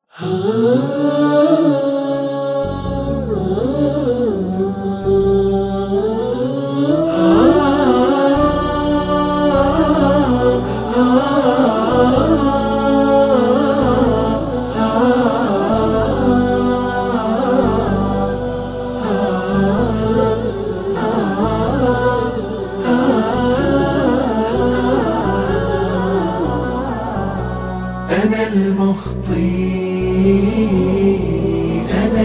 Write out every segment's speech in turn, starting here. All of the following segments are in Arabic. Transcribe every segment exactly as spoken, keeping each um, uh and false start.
أنا المخطي، أنا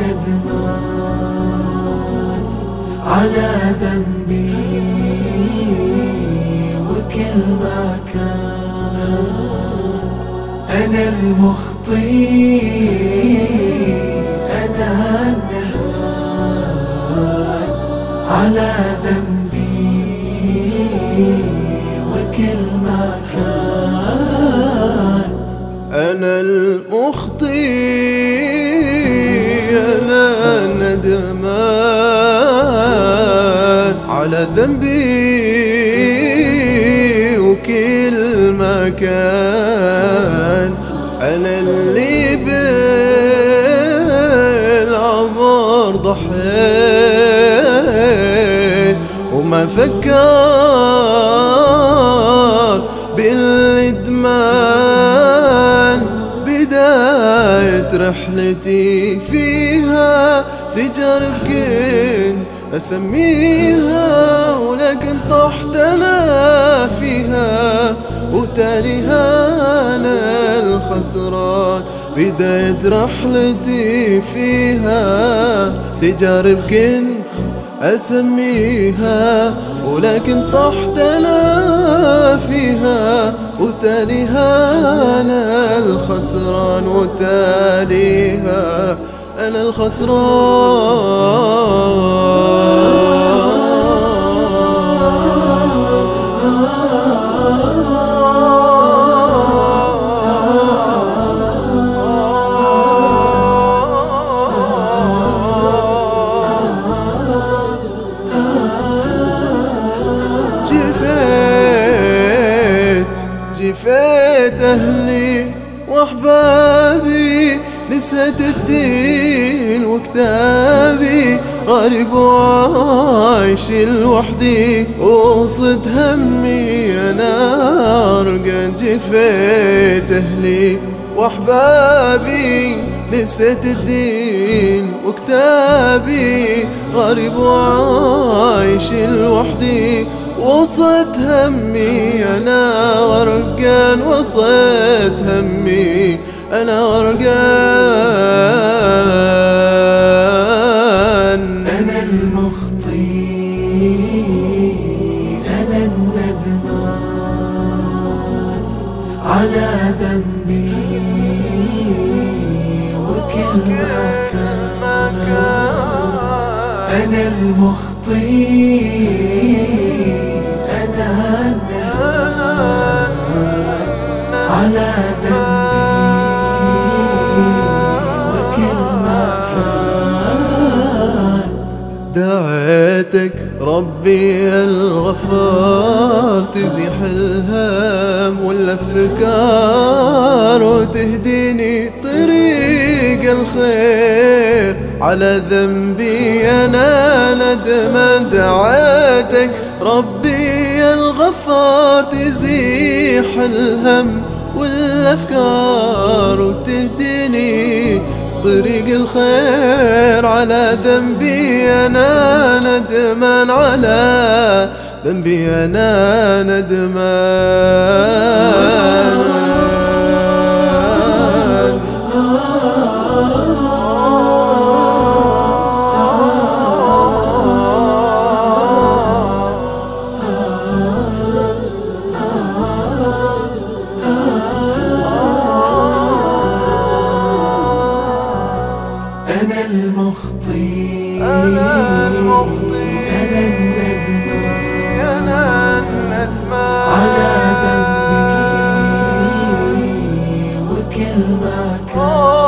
الندمان على ذنبي وكل ما كان. أنا المخطي، أنا الندمان على ذنبي وكل ما كان. أنا المخطي، أنا الندمان على ذنبي وكل ما كان. أنا اللي بالعمر ضحيت وما فكر بالإدمان. بداية رحلتي فيها تجارب كنت أسميها، ولكن طحت أنا فيها وتاليها أنا الخسران. بداية رحلتي فيها تجارب كنت أسميها، ولكن طحت أنا فيها وتاليها أنا الخسران. وتاليها أنا الخسران. جفيت أهلي وأحبابي، نسيت الدين وكتابي، غريب وعايش لوحدي وصد همي أنا أرقان. جفيت أهلي وأحبابي، نسيت الدين وكتابي، غريب وعايش لوحدي وصد همي أنا غرقان. وصد همي أنا غرقان. أنا المخطي، أنا الندمان على ذنبي وكل ما كان. أنا المخطي، أنا الندمان على ذنبي وكل ما كان. دعيتك ربي الغفار تزيح الهم والأفكار وتهديني طريق الخير. على ذنبي أنا ندمان، دعيتك ربي الغفار تزيح الهم والأفكار وتهديني طريق الخير. على ذنبي أنا ندمان، على ذنبي أنا ندمان. أنا المخطي، أنا الندمان على ذنبي وكل ما كان.